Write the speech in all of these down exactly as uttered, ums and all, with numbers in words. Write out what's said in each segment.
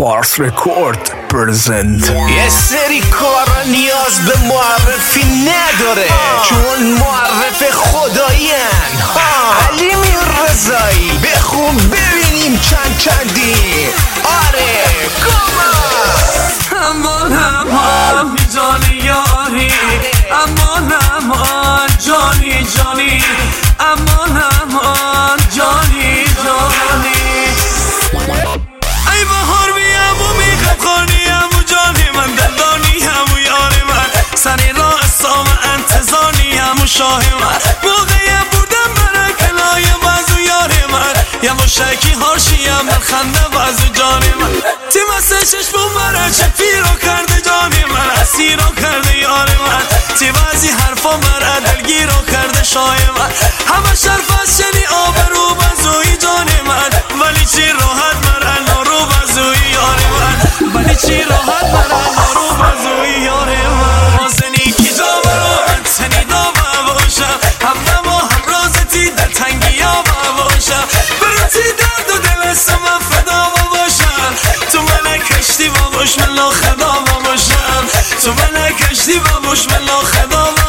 پارس رکورد پرزنت. یه سری کارا نیاز به معرفی نداره چون معرف خدایین. علی میررضایی بخون ببینیم چند چندی. آره امان امان جانی یاری، امان امان جانی جانی، امان امان جانی جانی. ای بهار بیم و میخواد خانیم و جانی من، دلدانی هم و یار من، سری را اسام انتظانی هم و شاه من. موقعی بودم برای کلای بازو یار من، یه مشکی هاشیم در خنده بازو جانی من. تیم از چشمون برای چپی رو کرده جانی من، اسیر رو کرده یار من. تیم ازی حرفا مرا دلگیر رو کرده شاه من. همه شرف از شنی آبرو بازوی جانی من، ولی چی راحت مرا نارو بازوی یار من، ولی چی راحت مرا نارو بازوی یار من. مازنی کی جا برو من سنی داوا باشم، همدم و همرازتی در تنگی ها باشم، برتی درد و دل سمم فدا باشم. تو من کشتی با بشملا خدا باشم، تو من کشتی با بشملا خدا باشم.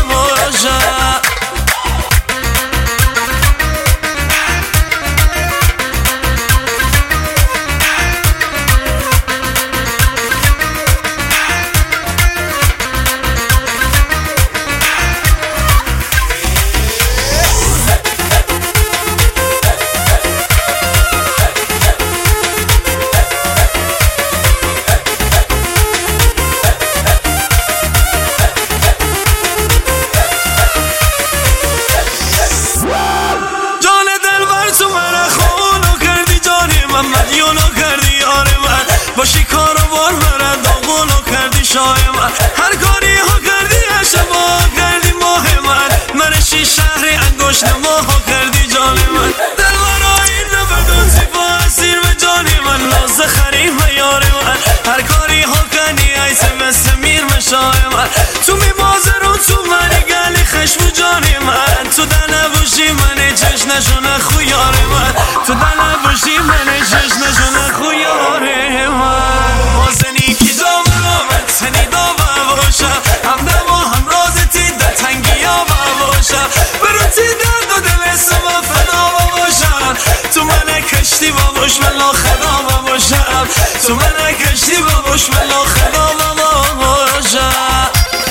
باشی کاروان مرا داغونو کردی شاه من، هر کاری ها کردی اشبا کردی ماه من، منشی شهر انگشت ماه کردی جان من. دل برای نبدون زیبا اسیر به جانی من، ناز خریم و یار من، هر کاری ها کردی ایسه مثل میر مشاه من. تو می بازرون تو منی گلی خشم جانی من، تو دل بوشی منی چش نشونه خویار من، تو دل بوشی منی چش نشونه خویار من. مازنی کی جا برو من سنی داوا باشم، همدم و همرازتی در تنگی ها باشم، برتی درد و دل سمم فدا باشم. تو من کشتی با بشملا خدا باشم، تو من کشتی با بشملا خدا باشم.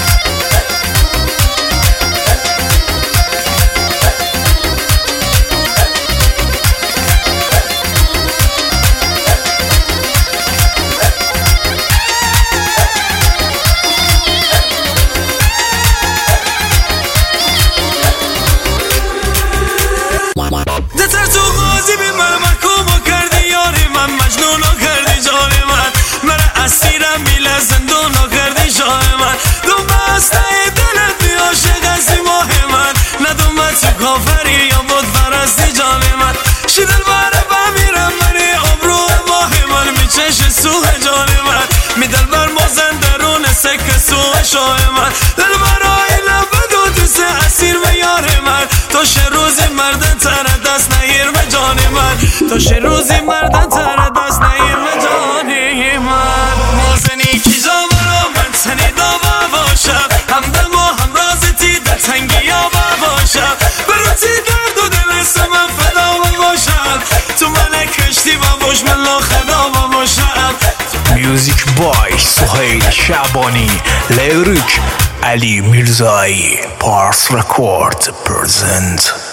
دتر تو غازی بی من محکومو کردی یاری من، مجنونو کردی جانی من، من اسیرم میله زندونو کردی شاه من. دوم بسته دلت بی عاشق ازی ماه من، ندومت تو کافری یا بود فرستی جانی من. شی دل بره بمیرم منی عمرو ماه من، میچش سوه جانی من، می دل بر مازن درون سک سوه شاه من. دل برای لبد و دوست اسیر به یار من، تو شه روزی مردن تر دست نگیر به جانی من، تو شه روزی مردن تر دست نگیر به جانی من. مازنی کی جا برو من سنی داوا باشم، همدم و همرازتی در تنگی ها باشم، برتی درد و دل سمم فدا باشم. تو من کشتی با بشملا خدا باشم. میوزیک بای سهیل شعبانی، لیریک علی میرزایی، پارس رکورد پرزنت.